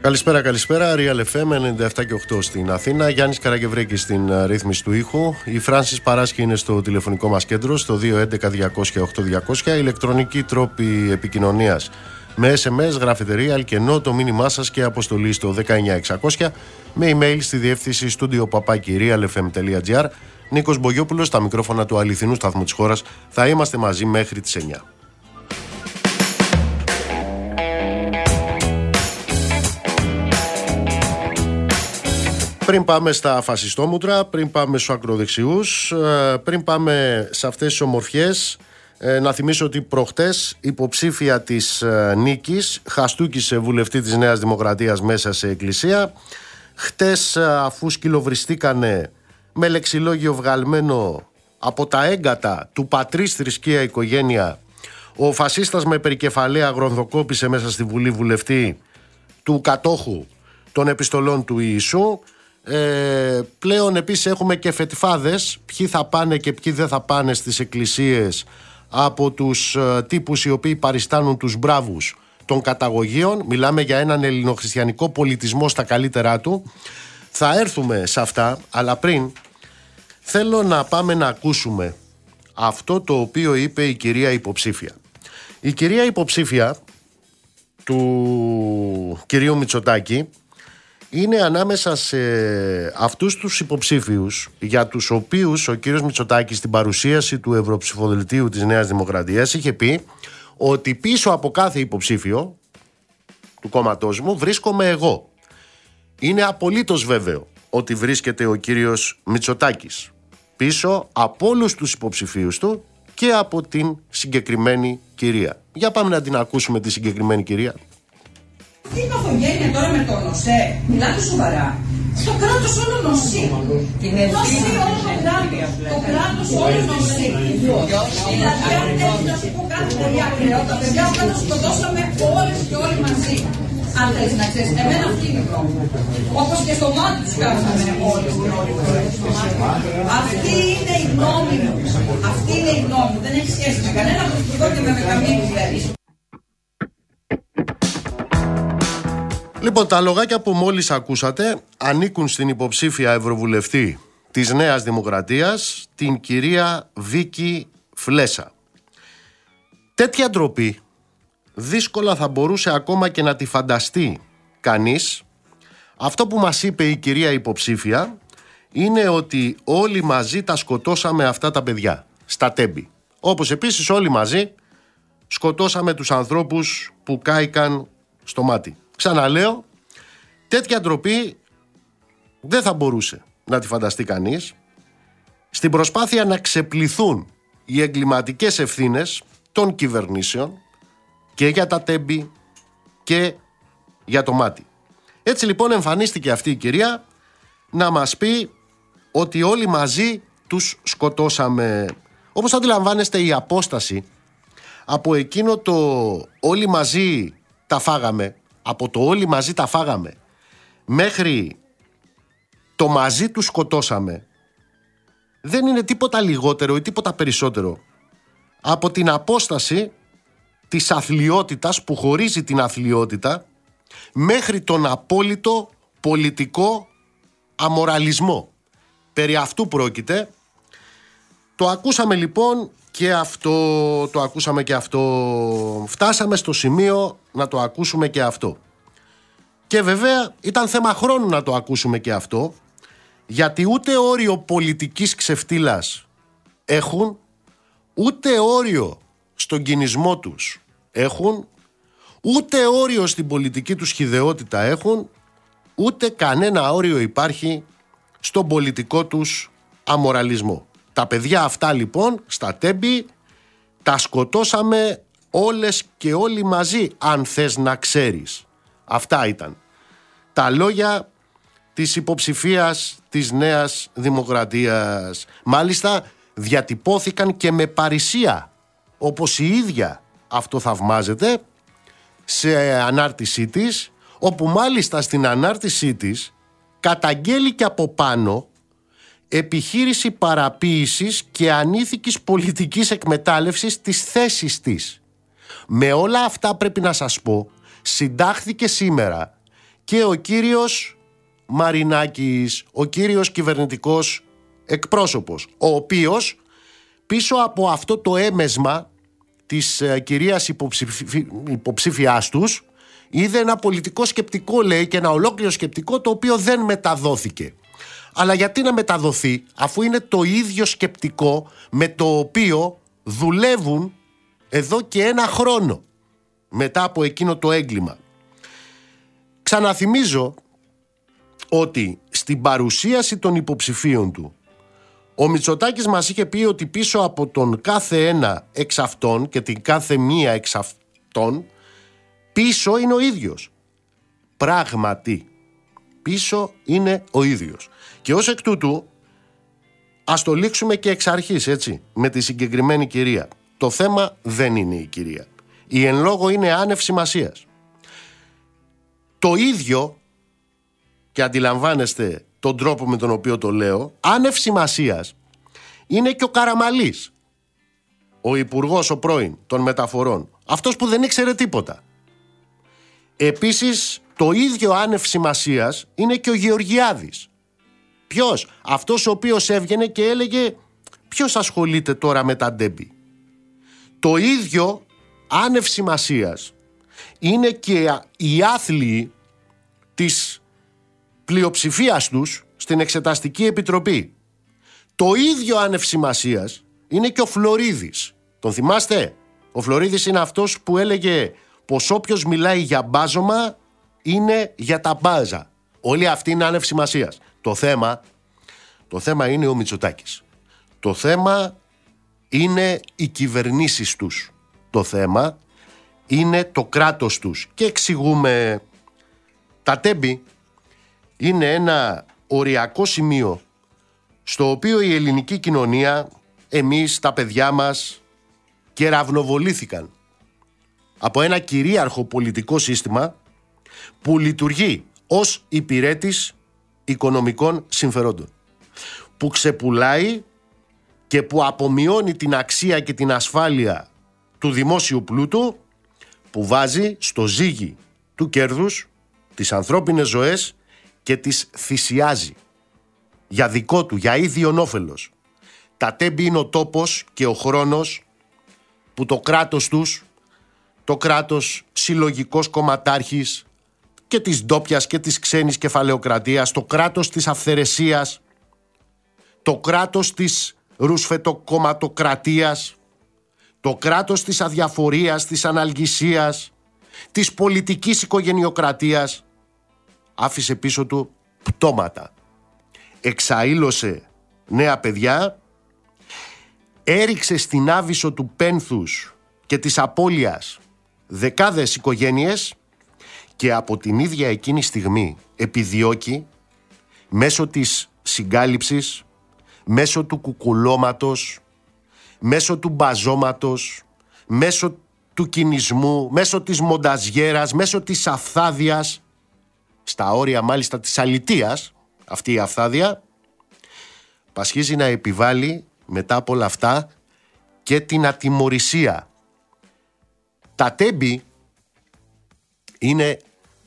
Καλησπέρα, Real FM 97 και 8 στην Αθήνα. Γιάννης Καραγευρέκης στην ρύθμιση του ήχου. Η Φράνσις Παράσχη είναι στο τηλεφωνικό μας κέντρο στο 211-200-8200. Ηλεκτρονική τρόπη επικοινωνίας με SMS, γράφετε Real και ενώ το μήνυμά σας και αποστολή στο 19600, με email στη διεύθυνση studio@realfm.gr. Νίκος Μπογιόπουλος, στα μικρόφωνα του αληθινού σταθμού της χώρας. Θα είμαστε μαζί μέχρι τις 9. Πριν πάμε στα φασιστόμουτρα, πριν πάμε στους ακροδεξιούς, πριν πάμε σε αυτές τις ομορφιές, να θυμίσω ότι προχτές υποψήφια της νίκης χαστούκησε βουλευτή της Νέας Δημοκρατίας μέσα σε εκκλησία. Χτες, αφού σκυλοβριστήκανε με λεξιλόγιο βγαλμένο από τα έγκατα του πατρίς θρησκεία οικογένεια, ο φασίστας με περικεφαλαία γρονδοκόπησε μέσα στη Βουλή βουλευτή του κατόχου των επιστολών του Ιησού. Πλέον επίσης έχουμε και φετιφάδες, ποιοι θα πάνε και ποιοι δεν θα πάνε στις εκκλησίες από τους τύπους οι οποίοι παριστάνουν τους μπράβους των καταγωγείων. Μιλάμε για έναν ελληνοχριστιανικό πολιτισμό στα καλύτερά του. Θα έρθουμε σε αυτά, αλλά πριν θέλω να πάμε να ακούσουμε αυτό το οποίο είπε η κυρία υποψήφια. Η κυρία υποψήφια του κυρίου Μητσοτάκη είναι ανάμεσα σε αυτούς τους υποψήφιους για τους οποίους ο κύριος Μητσοτάκης στην παρουσίαση του Ευρωψηφοδελτίου της Νέας Δημοκρατίας είχε πει ότι πίσω από κάθε υποψήφιο του κόμματός μου βρίσκομαι εγώ. Είναι απολύτως βέβαιο ότι βρίσκεται ο κύριος Μητσοτάκης πίσω από όλους τους υποψηφίους του και από την συγκεκριμένη κυρία. Για πάμε να την ακούσουμε τη συγκεκριμένη κυρία. Τι οικογένεια τώρα με το νοσέ, μιλάτε σοβαρά. Το κράτος όλο νοσεί. Νοσεί όλο το κράτος. Το κράτος όλο νοσεί. Δηλαδή, αν θέλει να σου πω κάτι πολύ ακραίο, τα παιδιά που τα σκοτώσαμε όλες και όλοι μαζί. Αν θέλεις να ξέρεις, εμένα αυτή είναι η γνώμη μου. Όπως και στο μάτι τους κάναμε όλες και όλοι μαζί. Αυτή είναι η γνώμη μου. Αυτή είναι η γνώμη μου. Δεν έχει σχέση με κανένα πρωθυπουργό και με καμία κυβέρνηση. Λοιπόν, τα λογάκια που μόλις ακούσατε ανήκουν στην υποψήφια ευρωβουλευτή της Νέας Δημοκρατίας, την κυρία Βίκη Φλέσσα. Τέτοια ντροπή δύσκολα θα μπορούσε ακόμα και να τη φανταστεί κανείς. Αυτό που μας είπε η κυρία υποψήφια είναι ότι όλοι μαζί τα σκοτώσαμε αυτά τα παιδιά στα Τέμπη. Όπως επίσης όλοι μαζί σκοτώσαμε τους ανθρώπους που κάηκαν στο μάτι. Ξαναλέω, τέτοια ντροπή δεν θα μπορούσε να τη φανταστεί κανείς. Στην προσπάθεια να ξεπληθούν οι εγκληματικές ευθύνες των κυβερνήσεων και για τα Τέμπη και για το μάτι. Έτσι λοιπόν εμφανίστηκε αυτή η κυρία να μας πει ότι όλοι μαζί τους σκοτώσαμε. Όπως αντιλαμβάνεστε, η απόσταση από εκείνο το όλοι μαζί τα φάγαμε, από το όλοι μαζί τα φάγαμε μέχρι το μαζί τους σκοτώσαμε, δεν είναι τίποτα λιγότερο ή τίποτα περισσότερο από την απόσταση της αθλιότητας που χωρίζει την αθλιότητα μέχρι τον απόλυτο πολιτικό αμοραλισμό. Περί αυτού πρόκειται. Το ακούσαμε λοιπόν και αυτό, το ακούσαμε και αυτό. Φτάσαμε στο σημείο να το ακούσουμε και αυτό. Και βέβαια ήταν θέμα χρόνου να το ακούσουμε και αυτό, γιατί ούτε όριο πολιτικής ξεφτύλας έχουν, ούτε όριο στον κινησμό τους έχουν, ούτε όριο στην πολιτική τους χυδαιότητα έχουν, ούτε κανένα όριο υπάρχει στον πολιτικό τους αμοραλισμό. Τα παιδιά αυτά λοιπόν στα Τέμπη τα σκοτώσαμε όλες και όλοι μαζί, αν θες να ξέρεις. Αυτά ήταν τα λόγια της υποψηφίας της Νέας Δημοκρατίας. Μάλιστα διατυπώθηκαν και με παρησία, όπως η ίδια αυτό θαυμάζεται, σε ανάρτησή της, όπου μάλιστα στην ανάρτησή της καταγγέλει και από πάνω επιχείρηση παραποίησης και ανήθικης πολιτικής εκμετάλλευσης της θέσης της. Με όλα αυτά πρέπει να σας πω, συντάχθηκε σήμερα και ο κύριος Μαρινάκης, ο κύριος κυβερνητικός εκπρόσωπος, ο οποίος πίσω από αυτό το έμεσμα της κυρίας υποψήφιάς τους είδε ένα πολιτικό σκεπτικό, λέει, και ένα ολόκληρο σκεπτικό το οποίο δεν μεταδόθηκε. Αλλά γιατί να μεταδοθεί, αφού είναι το ίδιο σκεπτικό με το οποίο δουλεύουν εδώ και ένα χρόνο μετά από εκείνο το έγκλημα. Ξαναθυμίζω ότι στην παρουσίαση των υποψηφίων του ο Μητσοτάκης μας είχε πει ότι πίσω από τον κάθε ένα εξ αυτών και την κάθε μία εξ αυτών πίσω είναι ο ίδιος. Πράγματι, πίσω είναι ο ίδιος. Και ως εκ τούτου ας το λήξουμε και εξ αρχής, έτσι, με τη συγκεκριμένη κυρία. Το θέμα δεν είναι η κυρία. Η εν λόγω είναι άνευ σημασίας. Το ίδιο, και αντιλαμβάνεστε τον τρόπο με τον οποίο το λέω, άνευ σημασίας είναι και ο Καραμαλής, ο υπουργός ο πρώην των μεταφορών, αυτός που δεν ήξερε τίποτα. Επίσης το ίδιο άνευ σημασίας είναι και ο Γεωργιάδης. Ποιος? Αυτός ο οποίος έβγαινε και έλεγε ποιος ασχολείται τώρα με τα ντέμπι. Το ίδιο άνευ σημασίας είναι και οι άθλιοι της πλειοψηφίας τους στην Εξεταστική Επιτροπή. Το ίδιο άνευ σημασίας είναι και ο Φλωρίδης. Τον θυμάστε? Ο Φλωρίδης είναι αυτός που έλεγε πως όποιος μιλάει για μπάζωμα είναι για τα μπάζα. Όλοι αυτοί είναι άνευ σημασίας. Το θέμα είναι ο Μητσοτάκης. Το θέμα είναι οι κυβερνήσεις τους. Το θέμα είναι το κράτος τους. Και εξηγούμε, τα τέμπη είναι ένα οριακό σημείο στο οποίο η ελληνική κοινωνία, εμείς, τα παιδιά μας, κεραυνοβολήθηκαν από ένα κυρίαρχο πολιτικό σύστημα που λειτουργεί ως υπηρέτης οικονομικών συμφερόντων, που ξεπουλάει και που απομειώνει την αξία και την ασφάλεια του δημόσιου πλούτου, που βάζει στο ζύγι του κέρδους τις ανθρώπινες ζωές και τις θυσιάζει για δικό του, για ίδιον όφελος. Τα τέμπη είναι ο τόπος και ο χρόνος που το κράτος τους, το κράτος συλλογικός κομματάρχης και της ντόπιας και της ξένης κεφαλαιοκρατίας, το κράτος της αυθαιρεσίας, το κράτος της ρουσφετοκομματοκρατίας, το κράτος της αδιαφορίας, της αναλγησίας, της πολιτικής οικογενειοκρατίας, άφησε πίσω του πτώματα. Εξαήλωσε νέα παιδιά, έριξε στην άβυσσο του πένθους και της απώλειας δεκάδες οικογένειες και από την ίδια εκείνη στιγμή επιδιώκει μέσω της συγκάλυψης, μέσω του κουκουλώματος, μέσω του μπαζώματος, μέσω του κινησμού, μέσω της μονταζιέρας, μέσω της αφθάδιας, στα όρια μάλιστα της αλητείας, αυτή η αφθάδια, πασχίζει να επιβάλλει μετά από όλα αυτά και την ατιμωρησία. Τα τέμπη είναι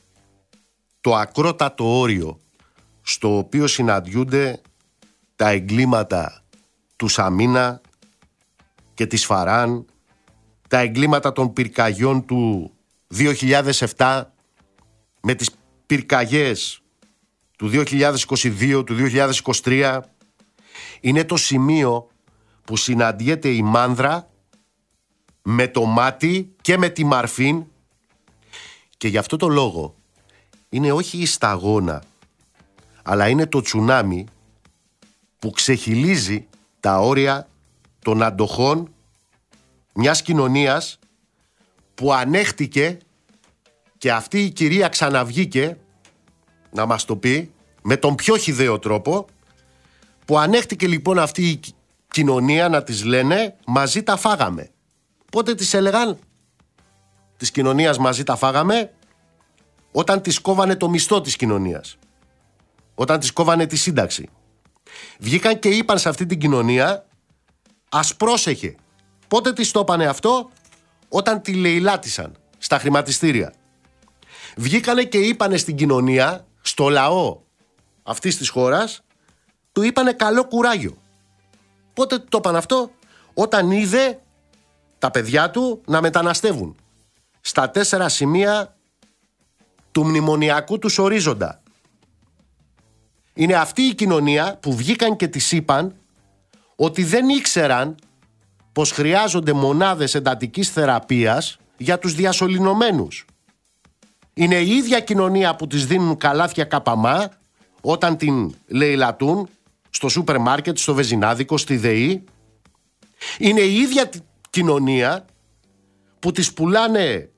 το ακρότατο όριο στο οποίο συναντιούνται τα εγκλήματα του Σαμίνα και της Φαράν, τα εγκλήματα των πυρκαγιών του 2007 με τις πυρκαγιές του 2022, του 2023. Είναι το σημείο που συναντιέται η μάνδρα με το μάτι και με τη μαρφίν, και γι' αυτό το λόγο είναι όχι η σταγόνα, αλλά είναι το τσουνάμι που ξεχυλίζει τα όρια των αντοχών μιας κοινωνίας που ανέχτηκε, και αυτή η κυρία ξαναβγήκε να μας το πει με τον πιο χυδαίο τρόπο, που ανέχτηκε λοιπόν αυτή η κοινωνία να της λένε μαζί τα φάγαμε. Πότε τις έλεγαν της κοινωνίας μαζί τα φάγαμε? Όταν της κόβανε το μισθό της κοινωνίας, όταν της κόβανε τη σύνταξη. Βγήκαν και είπαν σε αυτή την κοινωνία ας πρόσεχε. Πότε της το είπανε αυτό? Όταν τη λαιλάτισαν στα χρηματιστήρια. βγήκανε και είπανε στην κοινωνία, στο λαό αυτής της χώρας, του είπανε καλό κουράγιο. Πότε το είπαν αυτό? Όταν είδε τα παιδιά του να μεταναστεύουν στα 4 σημεία του μνημονιακού τους ορίζοντα. Είναι αυτή η κοινωνία που βγήκαν και τις είπαν ότι δεν ήξεραν πως χρειάζονται μονάδες εντατικής θεραπείας για τους διασωληνωμένους. Είναι η ίδια κοινωνία που τις δίνουν καλάθια καπαμά όταν την λαιλατούν στο σούπερ μάρκετ, στο βεζινάδικο, στη ΔΕΗ. Είναι η ίδια κοινωνία που τις πουλάνε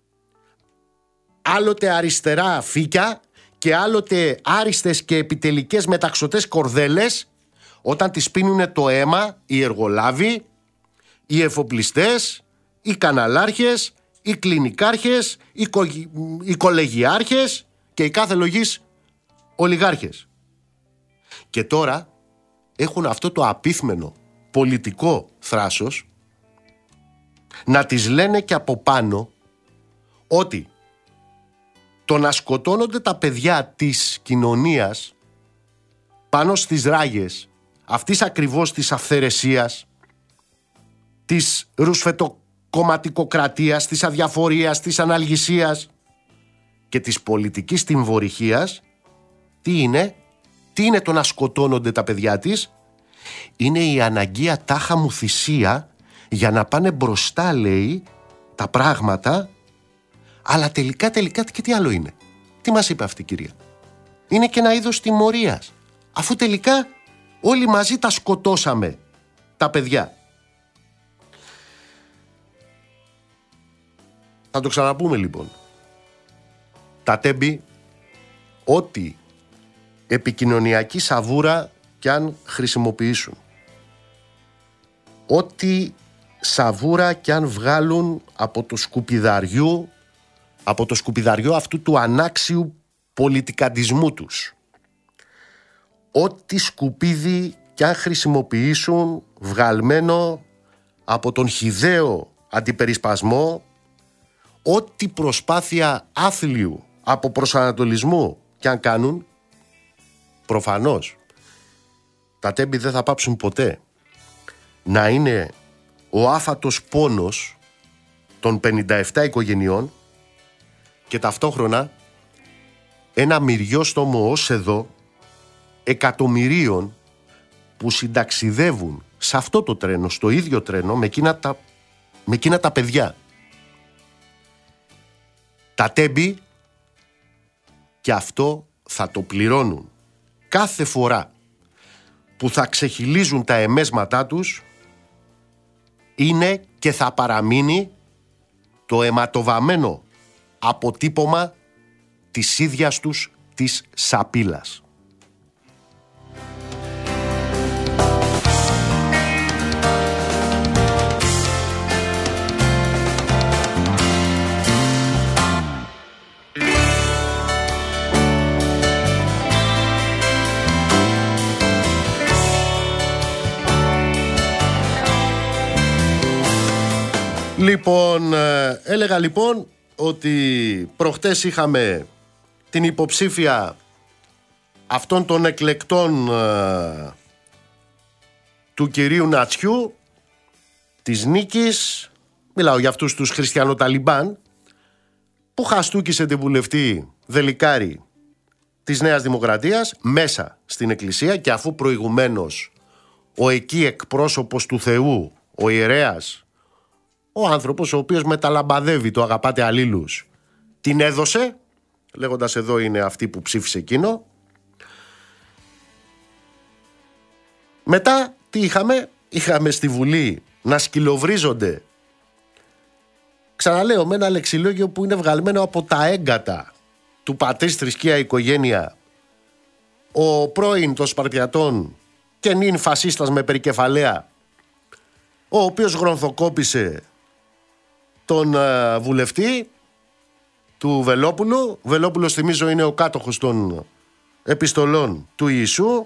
άλλοτε αριστερά φύκια και άλλοτε άριστες και επιτελικές μεταξωτές κορδέλες όταν τις πίνουνε το αίμα οι εργολάβοι, οι εφοπλιστές, οι καναλάρχες, οι κλινικάρχες, οι κολεγιάρχες και οι κάθε λογής ολιγάρχες. Και τώρα έχουν αυτό το απίθμενο πολιτικό θράσος να τις λένε και από πάνω ότι το να σκοτώνονται τα παιδιά της κοινωνίας πάνω στις ράγες αυτής ακριβώς της αυθαιρεσίας, της ρουσφετοκομματικοκρατίας, της αδιαφορίας, της αναλγησίας και της πολιτικής τυμβορυχίας, τι είναι το να σκοτώνονται τα παιδιά της? Είναι η αναγκαία τάχα μου θυσία για να πάνε μπροστά, λέει, τα πράγματα. Αλλά τελικά και τι άλλο είναι? Τι μας είπε αυτή η κυρία? Είναι και ένα είδος τιμωρίας, αφού τελικά όλοι μαζί τα σκοτώσαμε τα παιδιά. Θα το ξαναπούμε λοιπόν. Τα τέμπη, ό,τι επικοινωνιακή σαβούρα κι αν χρησιμοποιήσουν, ό,τι σαβούρα κι αν βγάλουν από το σκουπιδαριό αυτού του ανάξιου πολιτικαντισμού τους, ό,τι σκουπίδι κι αν χρησιμοποιήσουν βγαλμένο από τον χυδαίο αντιπερισπασμό, ό,τι προσπάθεια άθλιου από προσανατολισμού κι αν κάνουν, προφανώς τα τέμπη δεν θα πάψουν ποτέ να είναι ο άφατος πόνος των 57 οικογενειών και ταυτόχρονα ένα μυριόστομο ως εδώ εκατομμυρίων που συνταξιδεύουν σε αυτό το τρένο, στο ίδιο τρένο, με εκείνα τα παιδιά. Τα τέμπη και αυτό θα το πληρώνουν κάθε φορά που θα ξεχυλίζουν τα εμέσματά τους. Είναι και θα παραμείνει το αιματοβαμμένο αποτύπωμα της ίδιας τους της σαπίλας. Λοιπόν, έλεγα λοιπόν ότι προχτές είχαμε την υποψήφια αυτών των εκλεκτών του κυρίου Νατσιού, της Νίκης, μιλάω για αυτούς τους χριστιανοταλιμπάν, που χαστούκισε την βουλευτή Δελικάρη της Νέας Δημοκρατίας μέσα στην εκκλησία, και αφού προηγουμένως ο εκεί εκπρόσωπος του Θεού, ο ιερέας, ο άνθρωπος ο οποίος μεταλαμπαδεύει το αγαπάτε αλλήλους, την έδωσε, λέγοντας εδώ είναι αυτή που ψήφισε εκείνο. Μετά τι είχαμε στη Βουλή να σκυλοβρίζονται, ξαναλέω, με ένα λεξιλόγιο που είναι βγαλμένο από τα έγκατα του πατρίς θρησκεία οικογένεια, ο πρώην των Σπαρτιατών και νυν φασίστας με περικεφαλαία, ο οποίος γρονθοκόπησε τον βουλευτή του Βελόπουλου. Βελόπουλος, θυμίζω, είναι ο κάτοχος των επιστολών του Ιησού.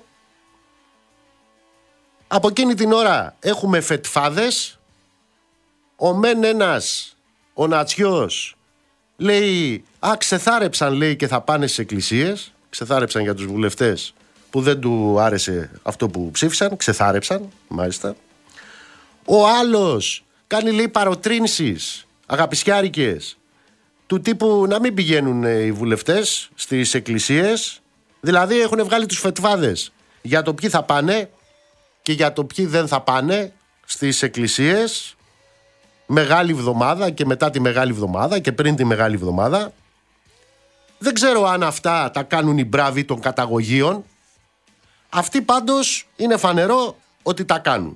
Από εκείνη την ώρα έχουμε φετφάδες. Ο μεν ένας, ο Νατσιός, λέει, ξεθάρεψαν, λέει, και θα πάνε στις εκκλησίες. Ξεθάρεψαν για τους βουλευτές που δεν του άρεσε αυτό που ψήφισαν. Ξεθάρεψαν, μάλιστα. Ο άλλος κάνει, λέει, παροτρύνσεις αγαπησιάρικες του τύπου να μην πηγαίνουν οι βουλευτές στις εκκλησίες. Δηλαδή έχουν βγάλει τους φετβάδες για το ποιοι θα πάνε και για το ποιοι δεν θα πάνε στις εκκλησίες Μεγάλη Εβδομάδα και μετά τη Μεγάλη Εβδομάδα και πριν τη Μεγάλη Εβδομάδα. Δεν ξέρω αν αυτά τα κάνουν οι μπράβοι των καταγωγείων. Αυτοί πάντως είναι φανερό ότι τα κάνουν.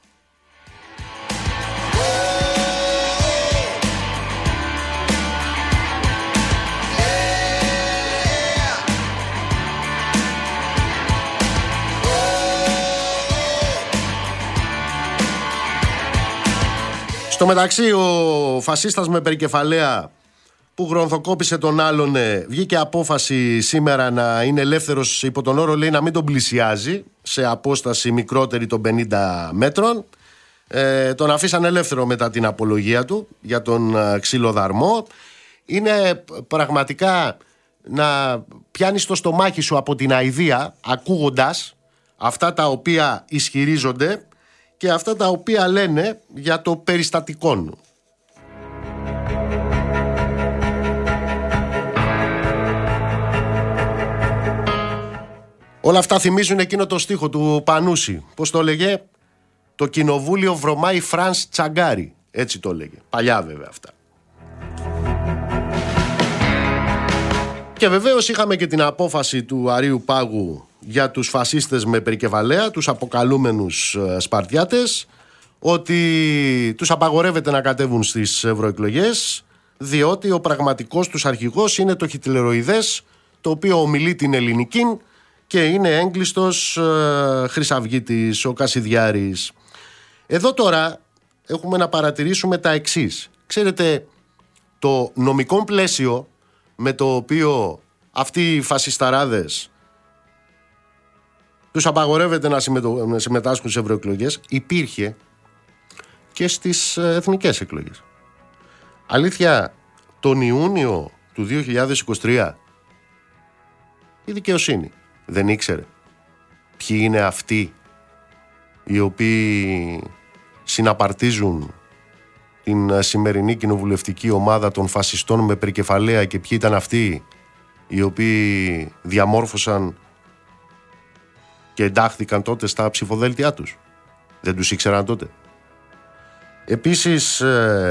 Στο μεταξύ, ο φασίστας με περικεφαλαία που γρονθοκόπησε τον άλλον βγήκε απόφαση σήμερα να είναι ελεύθερος, υπό τον όρο, λέει, να μην τον πλησιάζει σε απόσταση μικρότερη των 50 μέτρων. Τον αφήσαν ελεύθερο μετά την απολογία του για τον ξυλοδαρμό. Είναι πραγματικά να πιάνεις το στομάχι σου από την αηδία ακούγοντας αυτά τα οποία ισχυρίζονται και αυτά τα οποία λένε για το περιστατικόν. Όλα αυτά θυμίζουν εκείνο το στίχο του Πανούση. Πώς το έλεγε? Το κοινοβούλιο βρωμάει Φρανς Τσαγκάρι. Έτσι το έλεγε. Παλιά βέβαια αυτά. Και βεβαίως είχαμε και την απόφαση του Αρείου Πάγου για τους φασίστες με περικεφαλαία, τους αποκαλούμενους Σπαρτιάτες, ότι τους απαγορεύεται να κατέβουν στις ευρωεκλογές, διότι ο πραγματικός τους αρχηγός είναι το χιτλεροειδές, το οποίο ομιλεί την ελληνική και είναι έγκλειστος χρυσαυγίτης, ο Κασιδιάρης. Εδώ τώρα έχουμε να παρατηρήσουμε τα εξής. Ξέρετε, το νομικό πλαίσιο με το οποίο αυτοί οι φασισταράδες τους απαγορεύεται να συμμετάσχουν σε ευρωεκλογές υπήρχε και στις εθνικές εκλογές. Αλήθεια, τον Ιούνιο του 2023 η δικαιοσύνη δεν ήξερε ποιοι είναι αυτοί οι οποίοι συναπαρτίζουν την σημερινή κοινοβουλευτική ομάδα των φασιστών με περικεφαλαία και ποιοι ήταν αυτοί οι οποίοι διαμόρφωσαν και εντάχθηκαν τότε στα ψηφοδέλτια τους. Δεν τους ήξεραν τότε. Επίσης,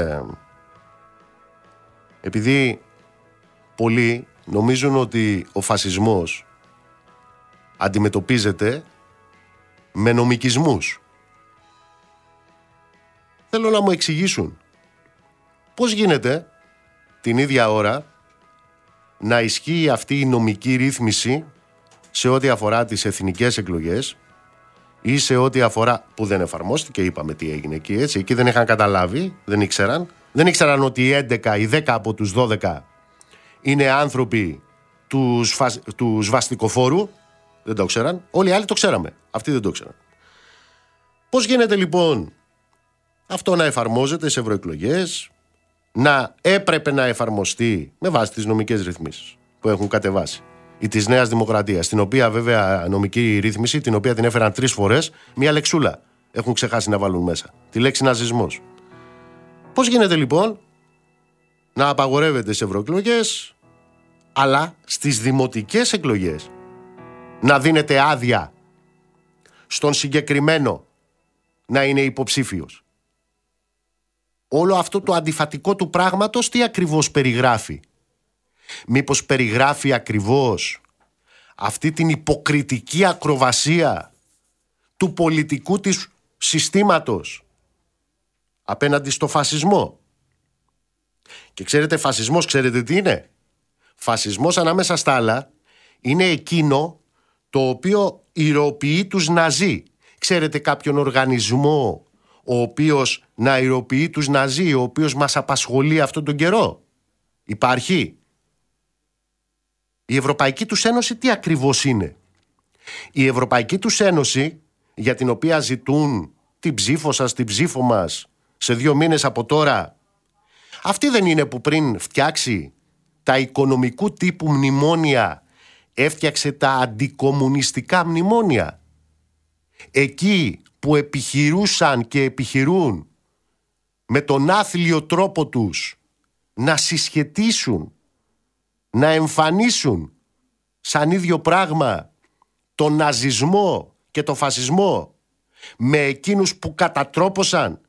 επειδή πολλοί νομίζουν ότι ο φασισμός αντιμετωπίζεται με νομικισμούς, θέλω να μου εξηγήσουν πώς γίνεται την ίδια ώρα να ισχύει αυτή η νομική ρύθμιση σε ό,τι αφορά τις εθνικές εκλογές ή σε ό,τι αφορά, που δεν εφαρμόστηκε, είπαμε τι έγινε εκεί, έτσι, εκεί δεν είχαν καταλάβει, δεν ήξεραν ότι οι 11, οι 10 από τους 12 είναι άνθρωποι του σβαστικοφόρου, δεν το ξέραν, όλοι οι άλλοι το ξέραμε, αυτοί δεν το ξέραν. Πώς γίνεται λοιπόν αυτό να εφαρμόζεται σε ευρωεκλογές, να έπρεπε να εφαρμοστεί με βάση τις νομικές ρυθμίσεις που έχουν κατεβάσει ή της Νέας Δημοκρατίας, την οποία βέβαια νομική ρύθμιση, την οποία την έφεραν 3 φορές, μία λεξούλα έχουν ξεχάσει να βάλουν μέσα, τη λέξη ναζισμός. Πώς γίνεται λοιπόν να απαγορεύεται σε ευρωεκλογές, αλλά στις δημοτικές εκλογές να δίνεται άδεια στον συγκεκριμένο να είναι υποψήφιος? Όλο αυτό το αντιφατικό του πράγματος τι ακριβώς περιγράφει? Μήπως περιγράφει ακριβώς αυτή την υποκριτική ακροβασία του πολιτικού της συστήματος απέναντι στο φασισμό? Και ξέρετε, φασισμός, ξέρετε τι είναι? Φασισμός, ανάμεσα στα άλλα, είναι εκείνο το οποίο ηρωποιεί τους Ναζί. Ξέρετε κάποιον οργανισμό ο οποίος να ηρωποιεί τους Ναζί, ο οποίος μας απασχολεί αυτόν τον καιρό? Υπάρχει? Η Ευρωπαϊκή τους Ένωση τι ακριβώς είναι? Η Ευρωπαϊκή τους Ένωση, για την οποία ζητούν την ψήφο σας, την ψήφο μας σε 2 μήνες από τώρα, Αυτή δεν είναι που πριν φτιάξει τα οικονομικού τύπου μνημόνια έφτιαξε τα αντικομμουνιστικά μνημόνια? Εκεί που επιχειρούσαν και επιχειρούν με τον άθλιο τρόπο τους να συσχετίσουν, να εμφανίσουν σαν ίδιο πράγμα τον ναζισμό και τον φασισμό με εκείνους που κατατρόπωσαν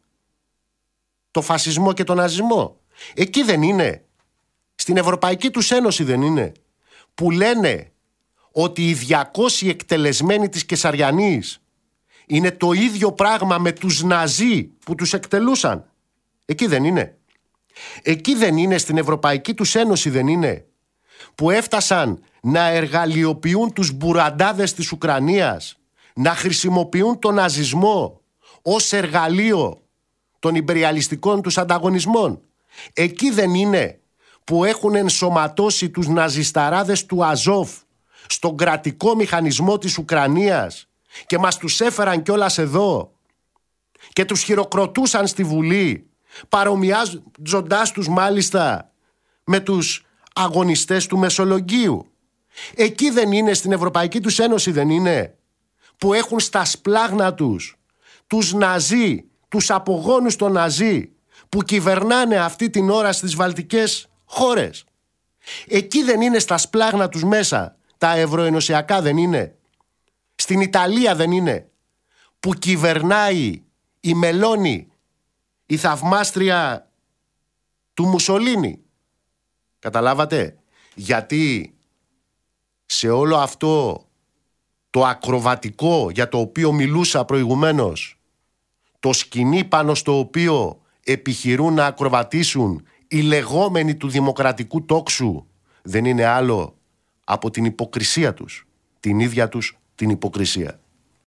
το φασισμό και τον ναζισμό. Εκεί δεν είναι, στην Ευρωπαϊκή τους Ένωση δεν είναι, που λένε ότι οι 200 εκτελεσμένοι της Κεσαριανής είναι το ίδιο πράγμα με τους Ναζί που τους εκτελούσαν? Εκεί δεν είναι. Εκεί δεν είναι, στην Ευρωπαϊκή τους Ένωση δεν είναι, που έφτασαν να εργαλειοποιούν τους μπουραντάδες της Ουκρανίας, να χρησιμοποιούν τον ναζισμό ως εργαλείο των ιμπεριαλιστικών τους ανταγωνισμών? Εκεί δεν είναι που έχουν ενσωματώσει τους ναζισταράδες του Αζόφ στον κρατικό μηχανισμό της Ουκρανίας και μας τους έφεραν κιόλας εδώ και τους χειροκροτούσαν στη Βουλή, παρομοιάζοντάς τους μάλιστα με τους αγωνιστές του Μεσολογγίου? Εκεί δεν είναι, στην Ευρωπαϊκή τους Ένωση δεν είναι, που έχουν στα σπλάγνα τους Ναζί, τους απογόνους των Ναζί που κυβερνάνε αυτή την ώρα στις βαλτικές χώρες? Εκεί δεν είναι, στα σπλάγνα τους μέσα τα ευρωενωσιακά δεν είναι? Στην Ιταλία δεν είναι, που κυβερνάει η Μελώνη, η θαυμάστρια του Μουσολίνη? Καταλάβατε? Γιατί σε όλο αυτό το ακροβατικό για το οποίο μιλούσα προηγουμένως, το σκηνή πάνω στο οποίο επιχειρούν να ακροβατήσουν οι λεγόμενοι του δημοκρατικού τόξου, δεν είναι άλλο από την υποκρισία τους, την ίδια τους την υποκρισία.